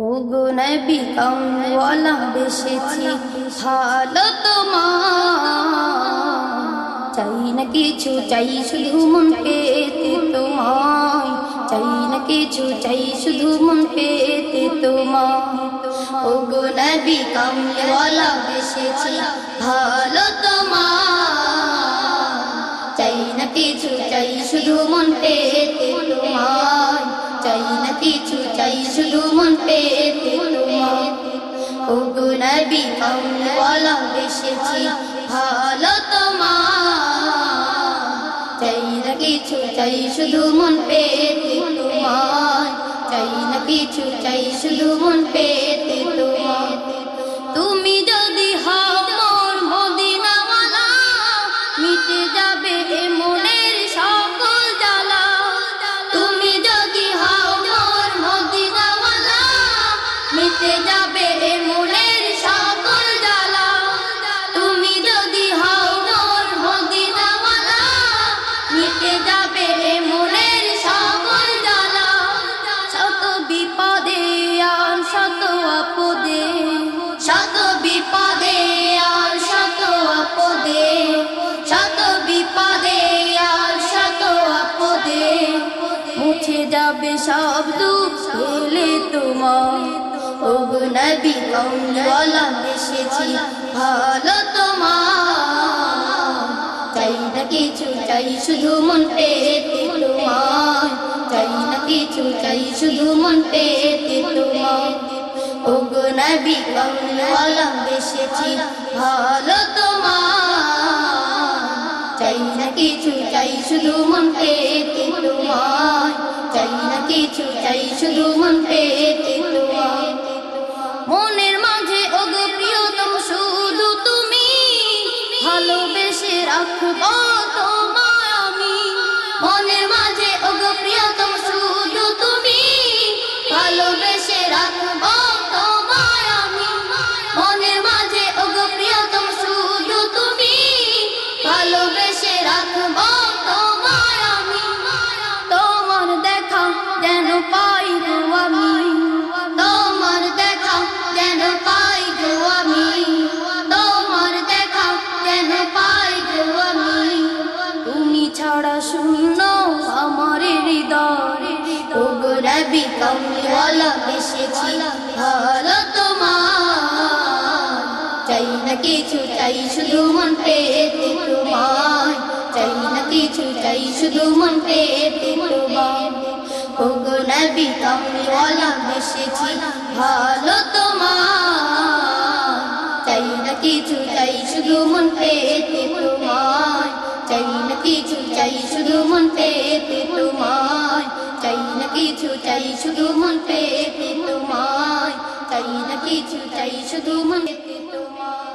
ওগো নবী কামওয়ালা বেশেছি ভালো তোমার, চাই না কিছু, চাই শুধু মন পেতে তোমায়, চাই না কিছু, চাই শুধু মন পেতে তোমায়। ওগো নবী কামওয়ালা বেশেছি ভালো তোমার, চাই না কিছু, চাই শুধু মন পেতে তোমায়, চাই না কিছু, চাই শুধু মন পেতে তোমায়। ওগো নবী কামওয়ালা বেশেছি ভালো তোমার, চাই না কিছু, চাই শুধু মন পেতে তোমায়, চাই না কিছু, চাই শুধু মন পেতে তোমায়। তুমি যদি হও মোর মদিনাওয়ালা, মিটে যাবে এ মনের সকল জ্বালা। তুমি যদি হও মোর মদিনাওয়ালা, মিটে যাবে এ মনের সকল জ্বালা। তুমি যদি হও মোর মদিনাওয়ালা, মিটে যাবে এ মনের সকল জ্বালা। শত বিপদে আর শত আপদে, শত বিপদে আর শত আপদে, শত বিপদে আর শত আপদে, মুছে যাবে সব দুঃখ পেলে তোমার। ওগো নবী কামওয়ালা বেশেছি ভালো তোমার, চাই না কিছু, চাই শুধু মন পেতে তোমায়, চাই না কিছু, চাই শুধু মন পেতে তোমায়। ওগো নবী কামওয়ালা বেশেছি ভালো তোমার, চাই না কিছু, চাই শুধু মন পেতে তোমায়, চাই না কিছু, চাই শুধু মন পেতে তোমায়। মনের মাঝে ওগো প্রিয়তম শুধু তুমি, ভালোবেসে রাখবো তোমায় আমি। মনের মাঝে ওগো প্রিয়তম শুধু তুমি, ভালোবেসে রাখবো তোমায় আমি। মনের মাঝে ওগো প্রিয়তম শুধু তুমি, ভালোবেসে রাখবো তোমায় আমি। তোমার দেখা যেন পাই গো আমি, তোমার দেখা যেন পাই গো আমি, তোমার দেখা যেন পাই গো আমি। তুমি ছাড়া শূন্য আমার হৃদয়, ওগো নবী কামওয়ালা বেশেছি ভালো তোমার, চাই না কিছু, চাই শুধু মন পেতে তোমায়, চাই না কিছু, চাই শুধু মন পেতে তোমায়। ওগো নবী কামওয়ালা বেশেছি ভালো তোমার, চাই না কিছু, চাই শুধু মন পেতে তোমায়, চাই না কিছু, চাই শুধু মন পেতে তোমায়, চাই না কিছু, চাই শুধু মন পেতে তোমায়, চাই না কিছু, চাই শুধু মন পেতে তোমায়।